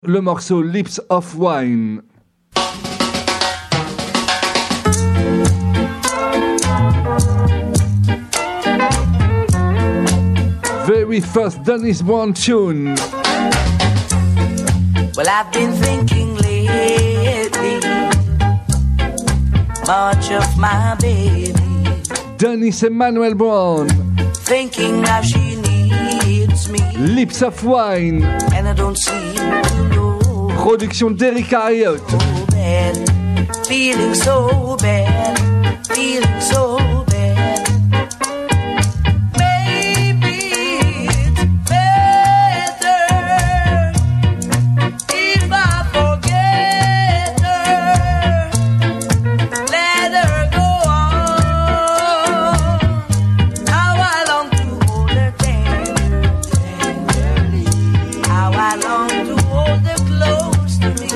le morceau Lips of Wine. Very first Dennis Brown tune. Well, I've been thinking lately much of my baby. Dennis Emmanuel Brown. Thinking how she needs me. Lips of Wine. And I don't seem to know. Production d'Eric Harriott. So bad, feeling so bad, feeling so bad. Maybe it's better if I forget her, let her go on. How I long to hold her tenderly, how I long to hold her close to me.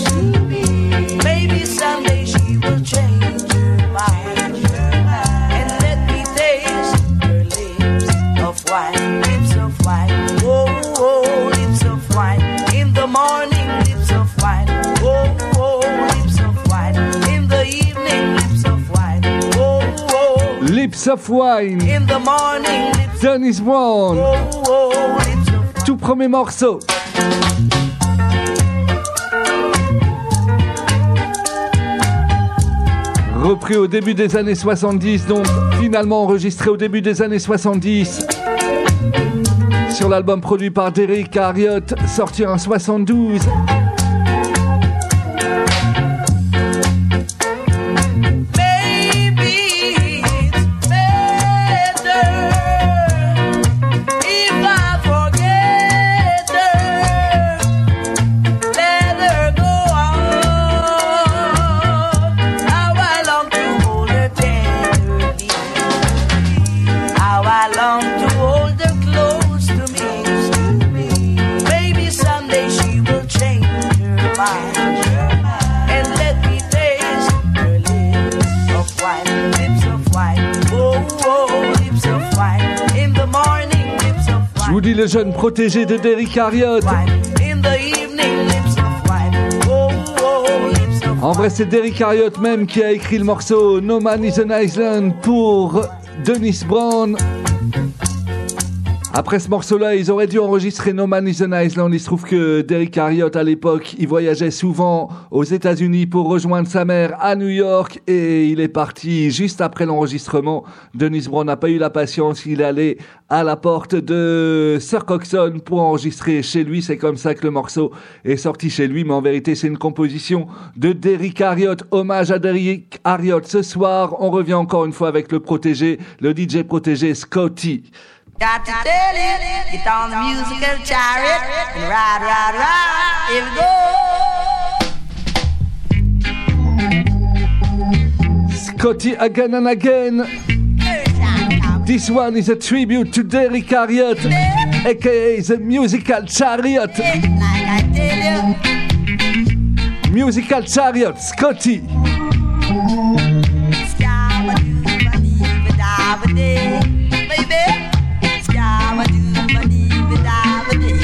Maybe someday she will change her mind and let me taste her lips of wine, lips of wine. Oh, oh, lips of wine. In the morning, lips of wine. Oh, oh, lips of wine. In the evening, lips of wine. Oh, oh, Lips of Wine. in the morning, lips Dennis Brown. oh, oh, lips of wine. Tout premier morceau. Repris au début des années 70, donc finalement enregistré au début des années 70 sur l'album produit par Derrick Harriott, sorti en 72. Maybe it's better if I forget her, let her go on. How I long to hold her tenderly, how I long to hold her close to me. Maybe someday she will change her mind and let me taste her lips of wine, lips of wine. Oh, oh, lips of wine. In the morning, lips of Je vous wine. dis le jeune protégé de Derrick Harriott. Wine. In the evening, lips of wine. Oh, oh, lips of En vrai, c'est Derrick Harriott même qui a écrit le morceau No Man is an Island pour Dennis Brown. Après ce morceau-là, ils auraient dû enregistrer No Man is an Island. Il se trouve que Derrick Harriott, à l'époque, il voyageait souvent aux États-Unis pour rejoindre sa mère à New York et il est parti juste après l'enregistrement. Dennis Brown n'a pas eu la patience. Il allait à la porte de Sir Coxsone pour enregistrer chez lui. C'est comme ça que le morceau est sorti chez lui. Mais en vérité, c'est une composition de Derrick Harriott. Hommage à Derrick Harriott. Ce soir, on revient encore une fois avec le protégé, le DJ protégé Scotty. Got to tell it, get on the musical chariot and ride, ride, ride. Here we go. Scotty again and again. This one is a tribute to Derrick Harriott, aka the Musical Chariot. Like I tell you, Musical Chariot, Scotty. Scabba-doo-ba-dee-ba-da-ba-dee. Baby, scabba-doo-ba-dee-ba-da-ba-dee.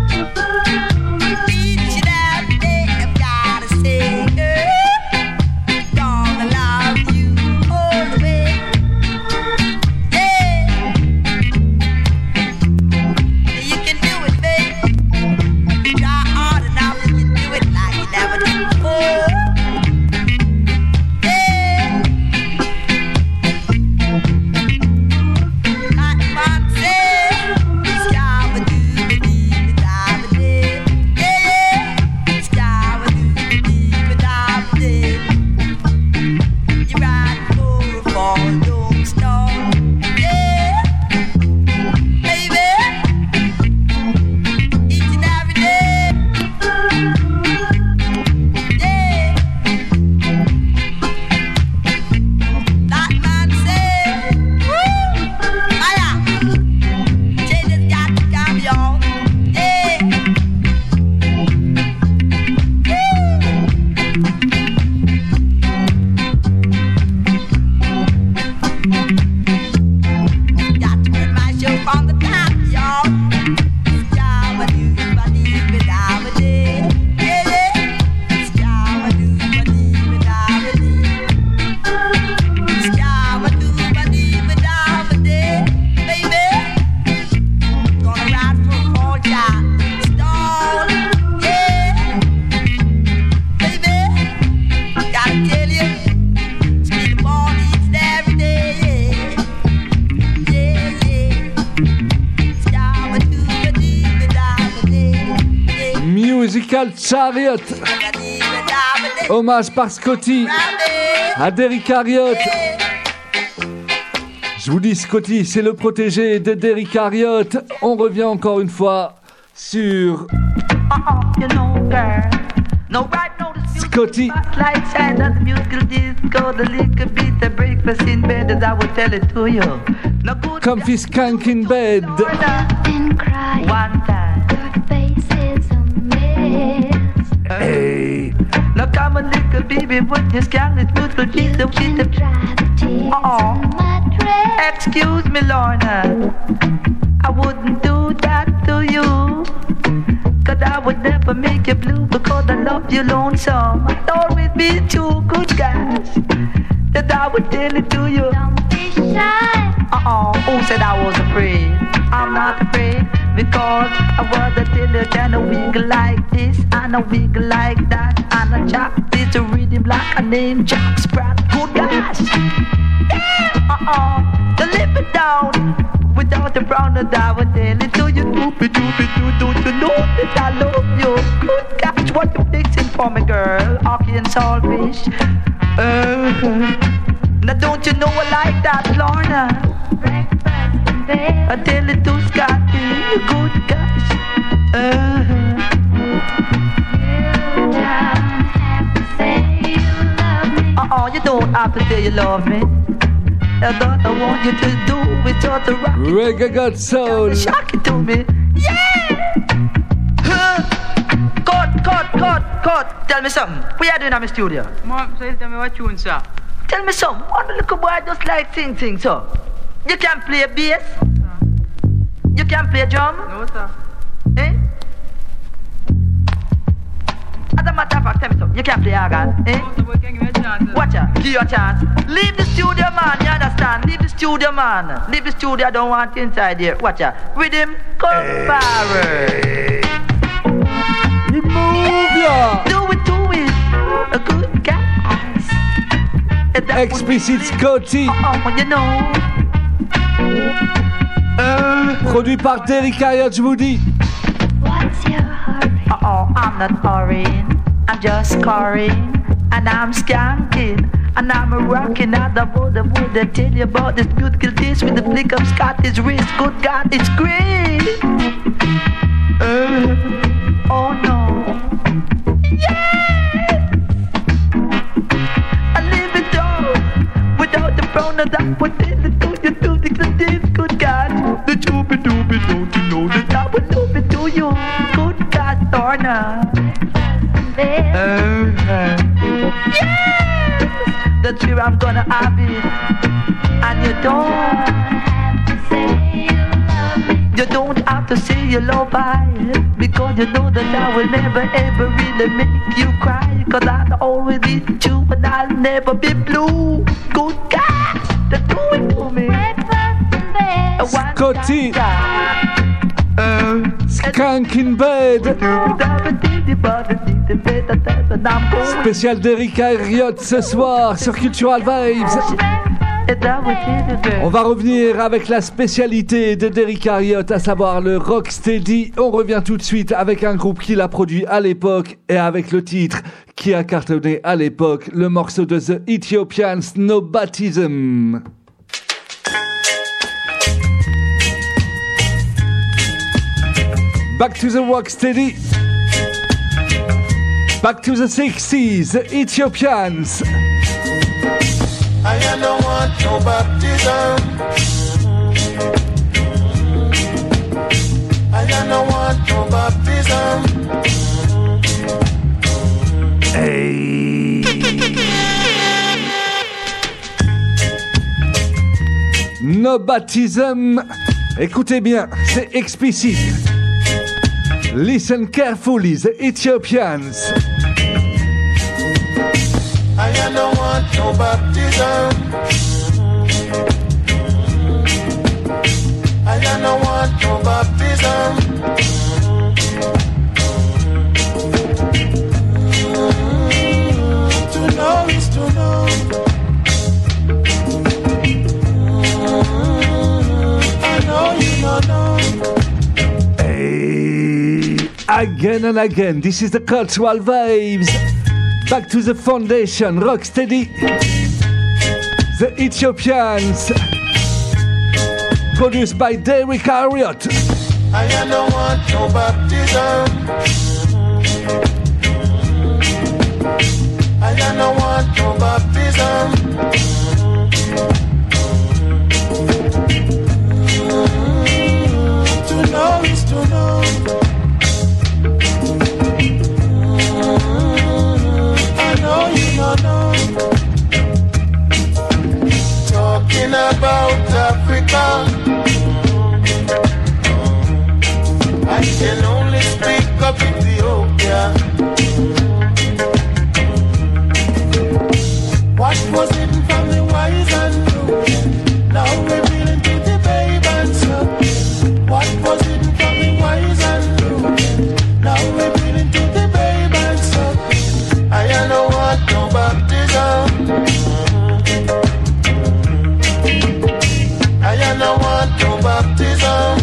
Each and every day I've gotta say, girl, gonna love you all the way. Yeah, you can do it, baby. Try hard enough, you can do it like you never did before. Musical Chariot. Hommage par Scotty à Derrick Harriott. Je vous dis, Scotty, c'est le protégé de Derrick Harriott. On revient encore une fois sur Scotty. Comfy skunk in bed. Hey. Now come on, little baby, what you scan it good for keep the Excuse me, Lorna, I wouldn't do that to you. Cause I would never make you blue because I love you lonesome. I'd always be two good guys that I would tell it to you. Don't be shy. Who said I was afraid? I'm not afraid because I was a tiller and a wiggle like this and a wiggle like that and a chop this a rhythm like a name Jack Sprat. Good guys. To live it down without the brown and I would tell it to you. Doopy doopy doo. Don't you know that I love you? Good gosh, what you fixing for me, girl? Hockey and saltfish. Now don't you know I like that, Lorna? Breakfast in bed. I tell it to Scotty, good gosh. You don't have to say you love me. You don't have to say you love me. That's what I want you to do. It's just a rock. Reggae God Soul. Shock it to me. Yeah! Cut. Tell me something. What you doing in my studio? Mom, so tell me what tune, sir. Tell me something. One little boy just like sing, so. You can play bass? You can play drum? No, sir. Eh? As a matter of fact, tell me something. You can play organ? Eh? No, sir, but can give me a chance, sir. Watch out. Give you a chance. Leave the studio, man. You understand? Leave the studio, man. Leave the studio. I don't want you inside here. Watch out. Rhythm, come forward. Remove ya. Do it. A good guys. Explicit Scotty. You know. Produit par Derrick Harriott, je vous dis. What's your hurry? I'm not hurrying. I'm just scoring. And I'm skanking. And I'm rocking out the would I tell you about this beautiful dish with the flick of Scotty's wrist. Good God, it's great. Oh no. Yeah! I live it all without the brown and that would tell it to you do this good God. The doobie doobie, don't you know that I would do it to you. Good God, Lorna. Yes! That's where I'm gonna have it. And you don't have to say you love me. You don't have to say you love me, because you know that I will never ever really make you cry. Cause I'll always be you and I'll never be blue. Good God, just do it to me. Scotty. Skunk in bed. Spécial Derrick Harriott ce soir sur Cultural Vibes. On va revenir avec la spécialité de Derrick Harriott, à savoir le rocksteady. On revient tout de suite avec un groupe qui l'a produit à l'époque et avec le titre qui a cartonné à l'époque, le morceau de The Ethiopians, No Baptism. Back to the rocksteady. Back to the 60s, the Ethiopians. I don't want no baptism. I don't want no baptism. Hey. No baptism. Écoutez bien, c'est explicite. Listen carefully, the Ethiopians. I don't want no baptism. I don't want no baptism. To know is to know. I know you don't know. Hey. Aïe Again and again, this is the cultural vibes. Back to the foundation, Rocksteady. The Ethiopians. Produced by Derrick Harriott. I don't want no baptism. I don't want no baptism. To know is to know. I know you don't know. Talking about Africa, I can only speak of Ethiopia. What was hidden from the wise and prudent, now revealing to the babe and son. What was hidden from the wise and prudent, now revealing to the babe and son. I don't want no baptism. I don't want no baptism.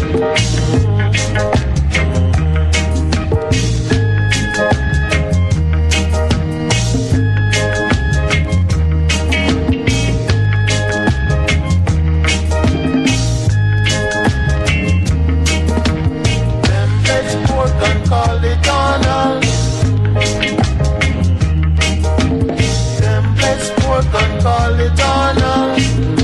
Call it Donald. Them bless pork and call it Donald.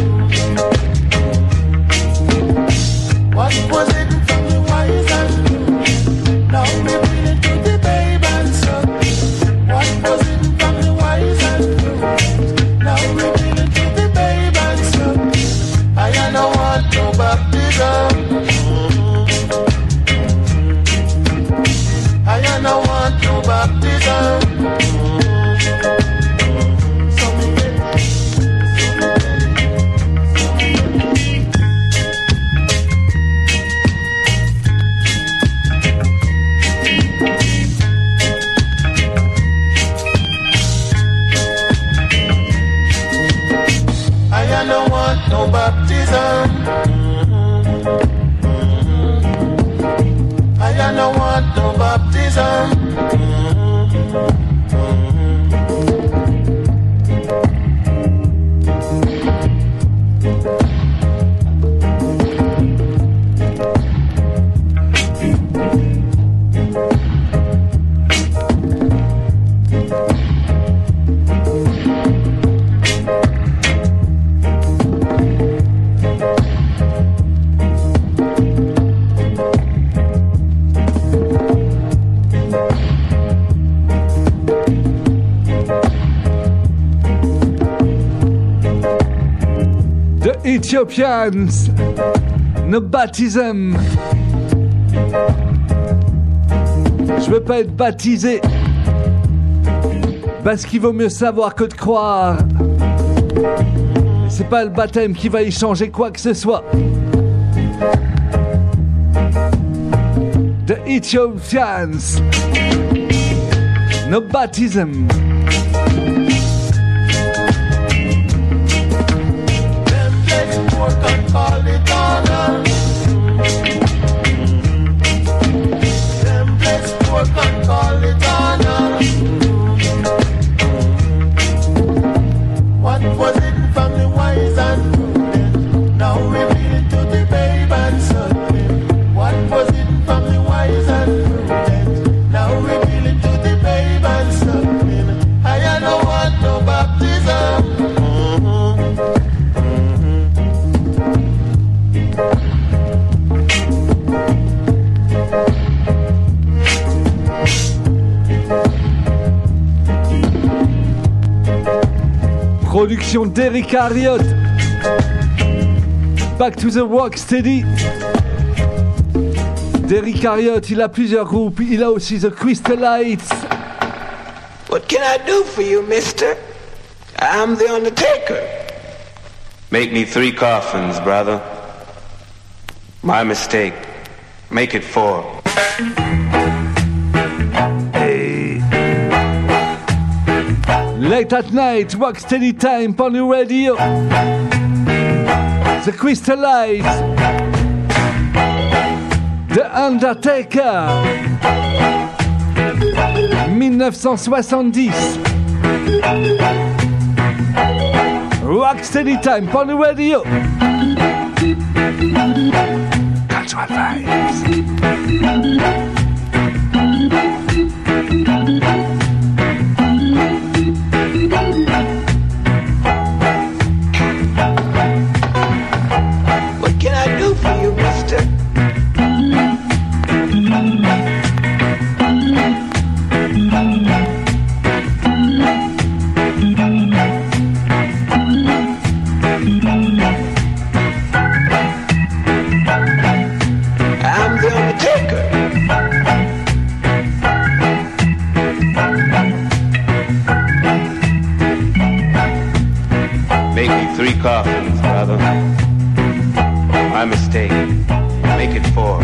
What was it from the wise and prudent, now revealing to the babe and son. What was it from the wise and prudent, now revealing to the babe and son. I don't want no baptism. I don't want no baptism. I don't want no baptism. I don't want no baptism. Ethiopians, no baptism. Je veux pas être baptisé, parce qu'il vaut mieux savoir que de croire. C'est pas le baptême qui va y changer quoi que ce soit. The Ethiopians, no baptism. Call it Donald. Them bless pork and call it Donald. What was it from the wise and prudent, now revealed to the babe and son. What was it from the wise and prudent, now revealed to the babe and son. I don't want no baptism. Production Derrick Harriott. Back to the Rocksteady. Derrick Harriott, il a plusieurs groupes. Il a aussi The Crystalites. What can I do for you, mister? I'm the Undertaker. Make me 3 coffins, brother. My mistake. Make it 4. Late at night, Rocksteady time on the radio. The Crystalites. The Undertaker. 1970. Rocksteady Time, Pony Radio. Cultural Vibes. What can I do for you, mister? I'm the Undertaker. Make me 3 coffins, brother. My mistake. Make it 4.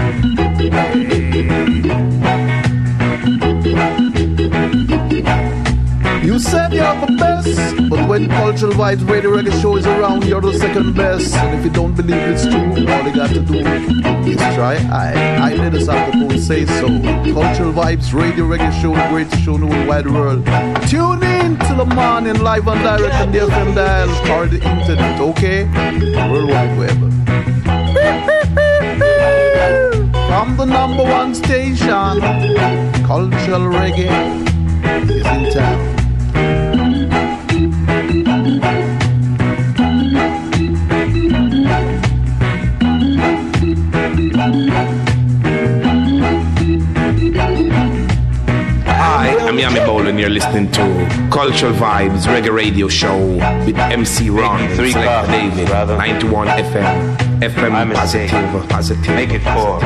You said you're the best, but when Cultural Vibes Radio Reggae Show is around, you're the second best. And if you don't believe it's true, all you got to do is try. I did a saxophone say so. Cultural Vibes Radio Reggae Show, the greatest show in the whole wide world. Tune in till the morning, live and direct on the FM dial or the internet, okay? World Wide Web. From the #1 station, Cultural Reggae is in town. Hi, I'm Yami Bowl and you're listening to Cultural Vibes Reggae Radio Show with MC Ron and Selector David, 91 FM. FM positive. Make it 4.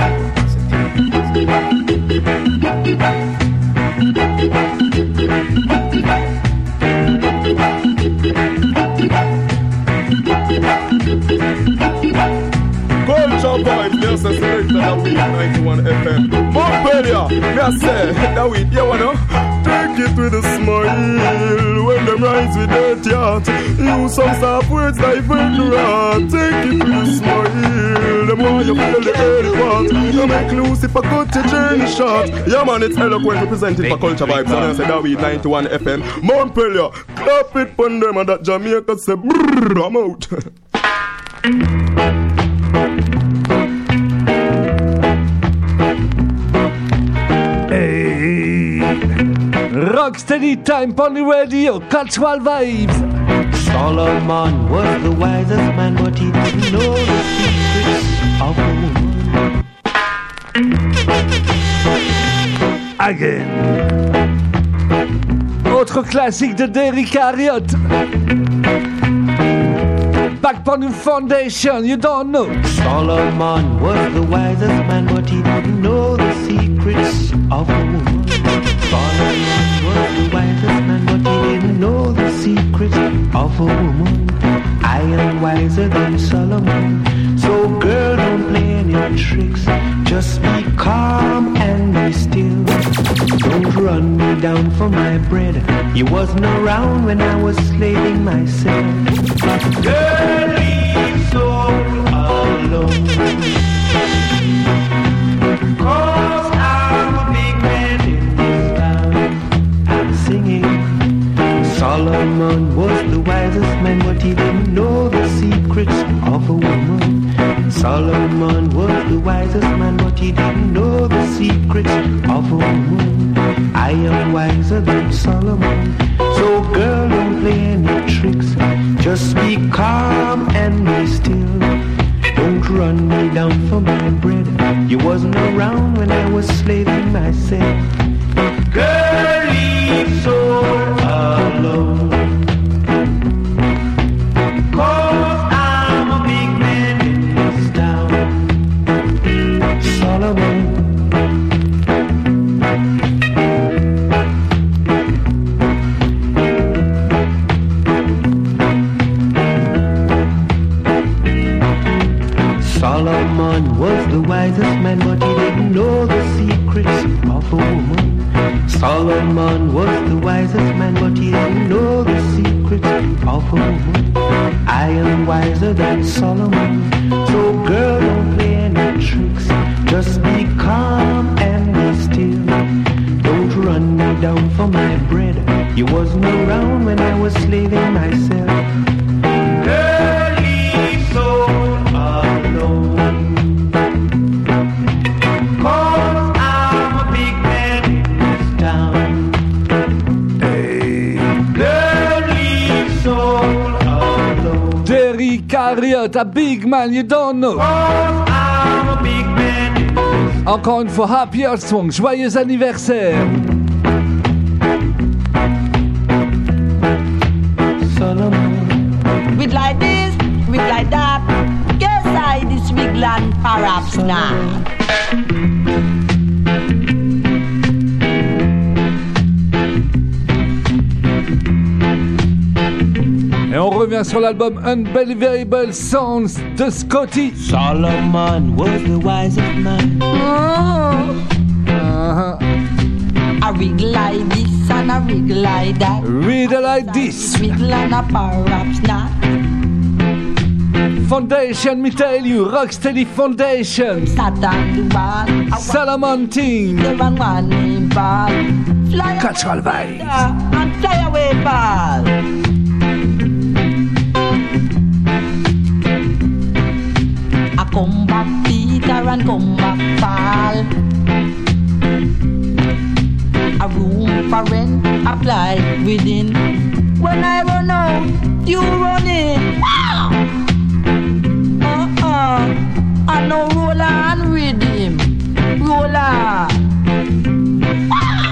Culture Vibes, yes, I select that week, 91 FM. Montpellier, yes, that week, you wanna take it with a smile. When them rise with that yacht, use some soft words like Vendra. Take it with a smile. Them want you feel the early part. You make loose if I cut your journey short. Yeah, man, it's eloquent represented for Culture Vibes. And I said that week, 91 FM. Montpellier, clap it for them and that Jamaica say, brrr, I'm out. Rocksteady Time, Pony Radio, Cultural Vibes. Solomon was the wisest man, but he didn't know the secrets of a woman. Again. Autre classique de Derrick Harriott. Back Pony Foundation, you don't know. Solomon was the wisest man, but he didn't know the secrets of a woman. Solomon was the wisest man, but he didn't know the secrets of a woman. I am wiser than Solomon, so girl, don't play any tricks. Just be calm and be still. Don't run me down for my bread. You wasn't around when I was slaving myself. Girl, leave so alone. 'Cause I'm a big man in this town. I'm singing. Solomon was the wisest man, but he didn't know the secrets of a woman. Solomon was the wisest man, but he didn't know the secrets of a woman. I am wiser than Solomon, so girl, don't play any tricks. Just be calm and be still. Don't run me down for my bread. You wasn't around when I was slaving myself. Girl, leave so alone. 'Cause I'm a big man in this town. Solomon. Solomon was the wisest man, but he didn't know the secrets of a woman. Solomon was the wisest man, but he didn't know the secrets of a woman. I am wiser than Solomon, so girl, don't play any tricks. Just be calm and be still. Don't run down for my bread. You wasn't around when I was slaving myself. Girl, leave so alone. 'Cause I'm a big man in this town. Hey. Girl, leave so alone. Derrick Harriott, a big man you don't know. 'Cause I'm a big man in this town. Encore une fois, Happy Earth Song, joyeux anniversaire. With like this, with like that. Guess I this big land perhaps not. Et on revient sur l'album Unbelievable Sounds de Scotty. Solomon was the wisest man. A rig like this and a rig like that. Read like this. Wiggle and a perhaps not. Foundation, me tell you, Rocksteady Foundation. Sat on the wall. Solomon Ting. There and one name ball. Fly Cultural Vibes. and fly away ball. I come back Peter and come back Paul. A room for rent, apply within. When I run out, you run in. Wow! I know roll on rhythm. Roll on. Wow!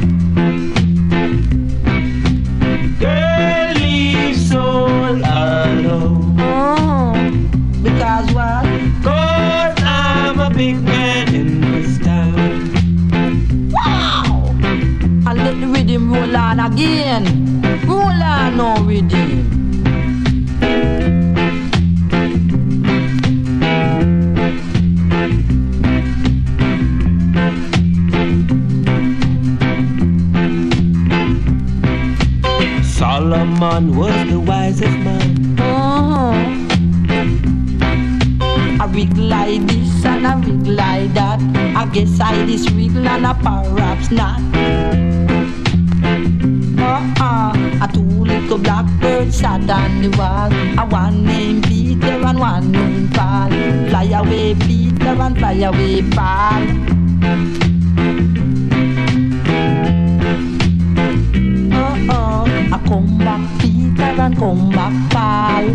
Girl, leave soul alone. Because what? 'Cause I'm a big man in this town. Wow! And let the rhythm roll on again. Roll on, no rhythm. Solomon was the wisest man. A rig like this and a rig like that. I guess I this wiggle and a perhaps not. A two little blackbirds sat on the wall. A one named Peter and one named Paul. Fly away Peter and fly away Paul. I come back Peter and come back Paul.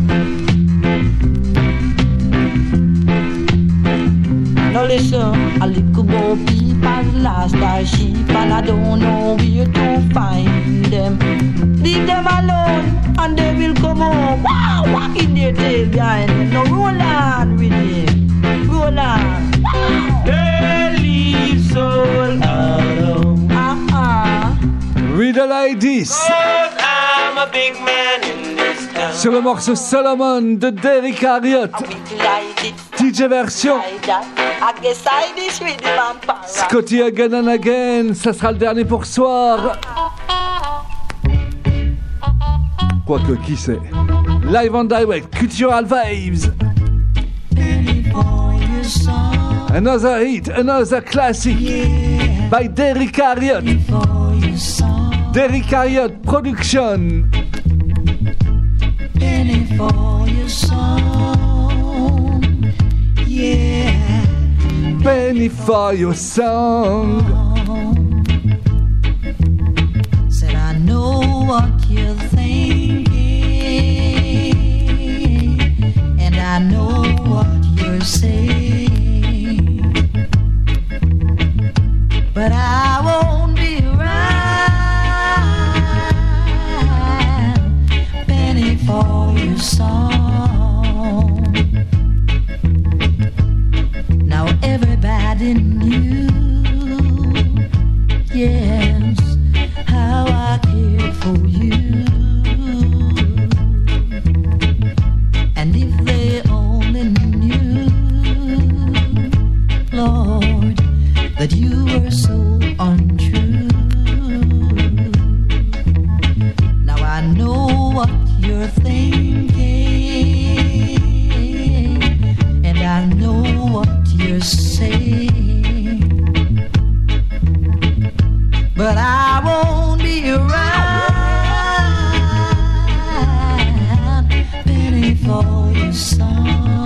Now listen, a little go people lost their sheep and I don't know where to find them. Leave them alone and they will come home. Wow, walking their tail behind them. Now roll on with them, roll on. Wow. Girl, leave soul alone. Read like this. 'Cause I'm a big man in this town. Sur le morceau Solomon de Derrick Harriott. DJ version. Scotty Again and Again. Ça sera le dernier pour ce soir. Quoique, qui sait. Live and direct, Cultural Vibes. Another hit, another classic. By Derrick Harriott. Derrick Harriott Production. Penny for your song, yeah. Penny for your song. Said I know what you're thinking, and I know what you're saying, but I won't be around. Penny for your song. Now everybody knew, yes, how I cared for you. And if they only knew, Lord, that you were so untrue. Now I know what you're thinking, and I know what you're saying, but I won't be around, penny for your song.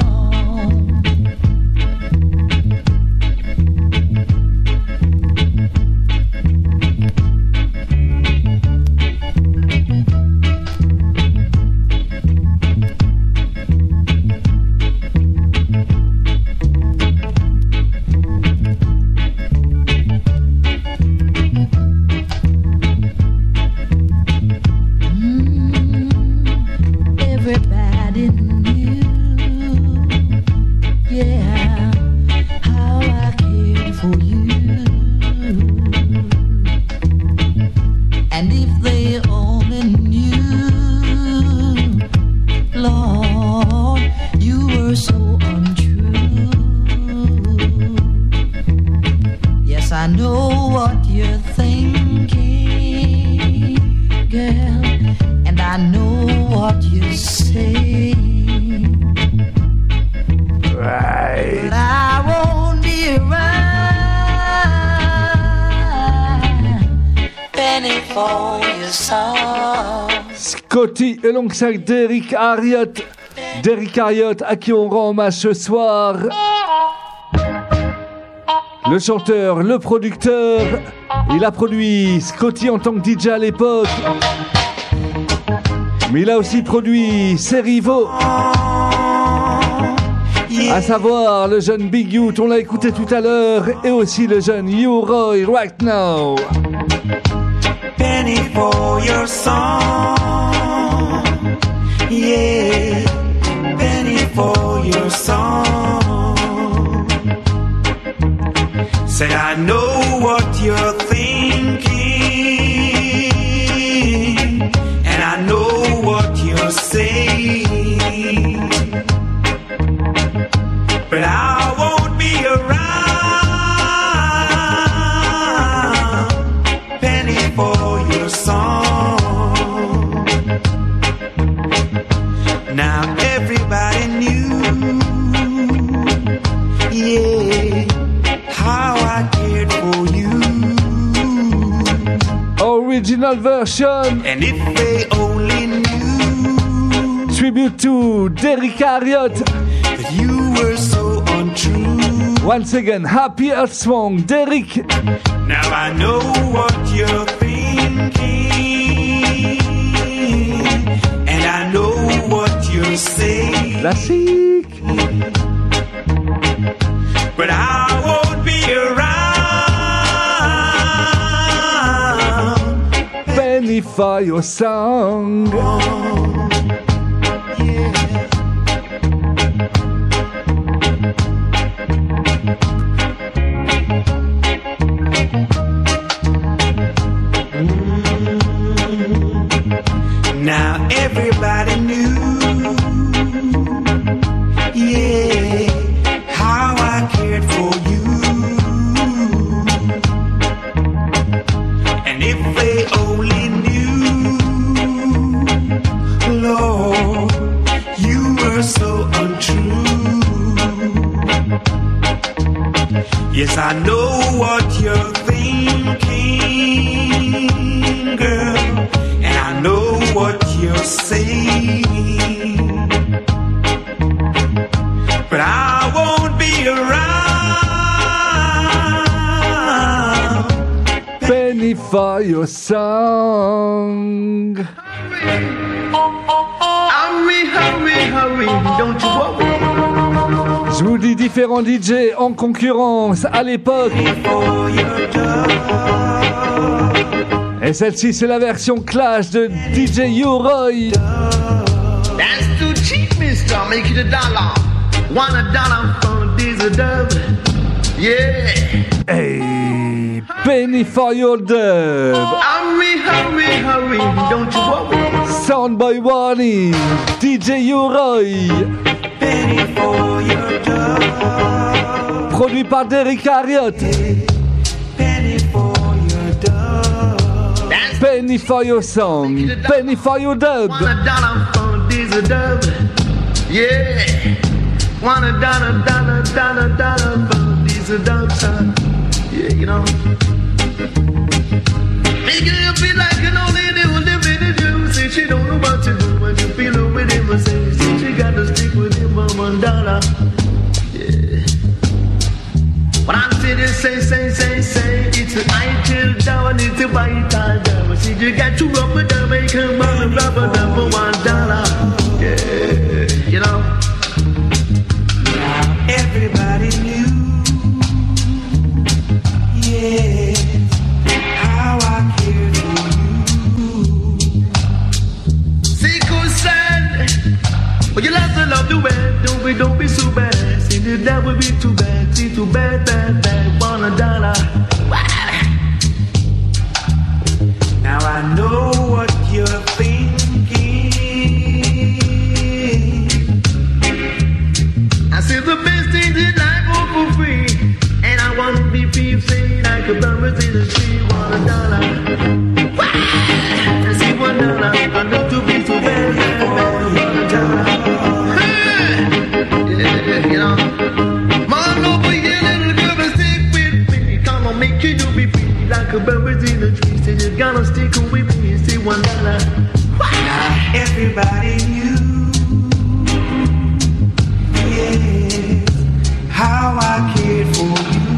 Everybody knew, yeah, how I cared for you. And if they only knew, Lord, you were so untrue. Yes, I know what you're thinking, girl, and I know what you're saying. Right. But I won't be around, penny for your song. Scotty alongside Derrick Harriott. Derrick Harriott à qui on rend hommage ce soir. Le chanteur, le producteur. Il a produit Scotty en tant que DJ à l'époque. Mais il a aussi produit ses rivaux. À savoir le jeune Big Youth, on l'a écouté tout à l'heure, et aussi le jeune U-Roy Right Now. Penny for your song, yeah, penny for your song. Said I know what you're thinking, and I know what you're saying, but I won't be around, penny for your song. Now everybody knew, yeah, how I cared for you. Original version. And if they only knew, Tribute to Derrick Harriott. that you were so untrue. Once again, Happy Earth Song, Derrick. Now I know what you're thinking, and I know what you're saying, Classique. but I won't be around, Penny for your song. Now everybody knew, yeah, how I cared for you. And if they only knew, Lord, you were so untrue. Yes, I know what you're thinking, girl, and I know what you're saying, but I won't be around. Penny for your song. Hurry, hurry, hurry, don't you worry. Je vous dis différents DJ en concurrence à l'époque. Et celle-ci, c'est la version Clash de DJ U-Roy. That's too cheap, mister. Make it $1. $1 for this dub. Yeah. Hey, Penny for your dub. Hurry, hurry, hurry. Don't you worry. Soundboy Warning, DJ U-Roy. Penny for your dub. Produit par Derrick Harriott. Penny for your dub. Penny for your song. Penny for your dub. $1 for this dub. Yeah. $1 for this dub, son. Yeah, you know. Making you feel like you know they do living in you. Say she don't know what to do when you feel it with him. Say she got to stick with him, $1. Yeah. When I say this, say, it's an ideal down, it's a white down. See, you got to rub it down, make him rubber down for $1. Yeah, you know. Now everybody knew, yeah, how I cared for you. See, cause sad, but you love to love the way, don't be so bad. See, that would be too bad, see, too bad, $1. Now I know what you're thinking. I said the best thing in life go for free, and I want to be free, say like a bird in the tree, $1. I see $1, I know to be so bad, $1. Yeah, you know. Man over here, little girl, but stick with me. Come on, make you be free, like a bird in the tree. Say you gotta stick with me, say $1. Now everybody knew, yeah, how I cared for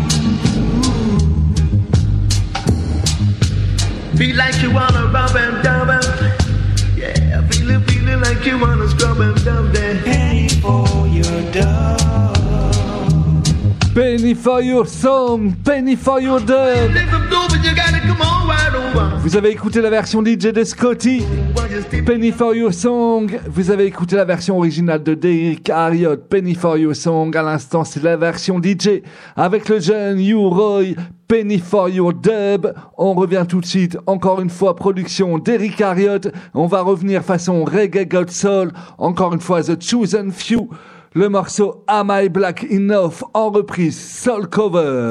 you. Feel like you wanna rub and dub him. Yeah, feeling like you wanna scrub and dub that. Penny for your dove. Penny for your song, penny for your dub. Vous avez écouté la version DJ de Scotty, Penny for your song. Vous avez écouté la version originale de Derrick Harriott, Penny for your song. À l'instant, c'est la version DJ avec le jeune U-Roy, Penny for your dub. On revient tout de suite, encore une fois, production Derrick Harriott. On va revenir façon Reggae God Soul, encore une fois The Chosen Few. Le morceau Am I Black Enough en reprise Soul Cover.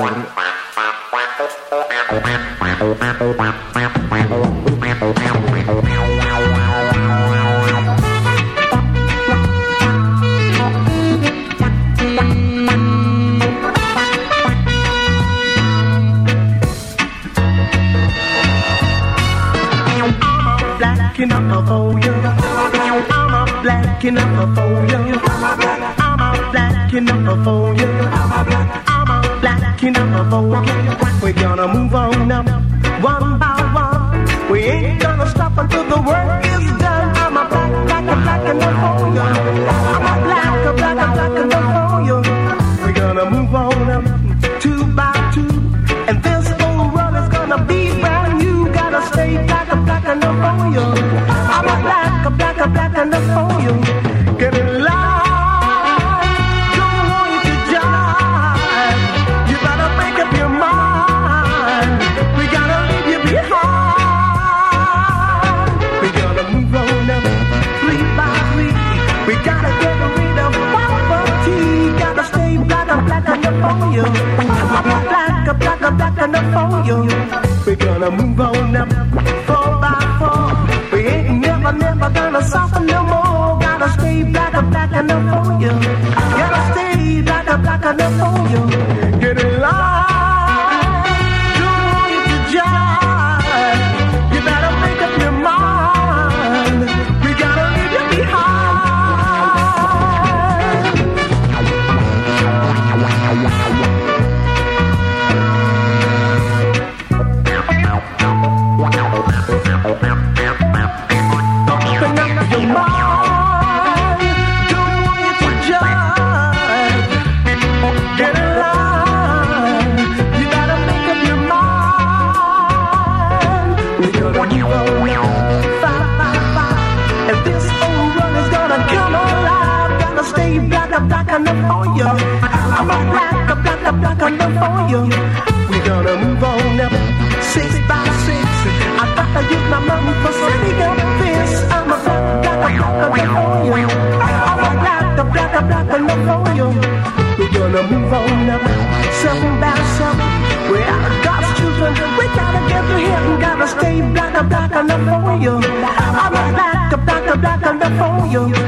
Black enough for you. I'm a black enough for you. I'm a black enough for you. I'm a black enough for you. We're gonna move on up one by one. We ain't gonna stop until the work is done. I'm a black enough for you. I'm a black enough for you. We're gonna move on up 2 by 2, and this whole world is gonna be brand new. Gotta stay black enough for you. I'm a black enough for you. Get in line, don't want you to die. You better make up your mind. We gotta leave you behind. We gotta move on up 3 by 3. We gotta get rid of poverty. Gotta stay black enough for you. I'm a black enough for you. We're gonna move on up 4 by 4. We ain't never gonna suffer no more. Gotta stay black enough for you. Gotta stay black enough for you. Get in line, don't want you to jive. You better make up your mind. We gotta leave you behind. Black enough for you. I'm a black enough for you. We're gonna move on up 6 by 6. I gotta use my money for setting up this. I'm a black enough for you. I'm a black enough for you. We're gonna move on up 7 by 7. We're God's children. We gotta get to here and gotta stay black enough for you. I'm a black enough for you.